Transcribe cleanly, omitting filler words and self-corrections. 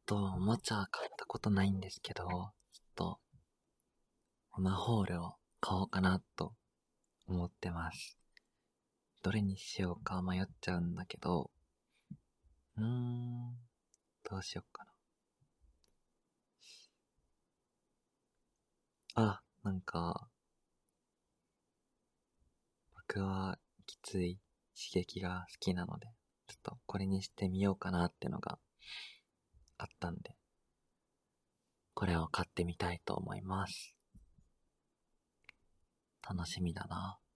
おもちゃ買ったことないんですけど、オナホールを買おうかなと思ってます。どれにしようか迷っちゃうんだけど、どうしようかな。なんか、僕はきつい刺激が好きなので、ちょっとこれにしてみようかなってのがあったんで、これを買ってみたいと思います。楽しみだな。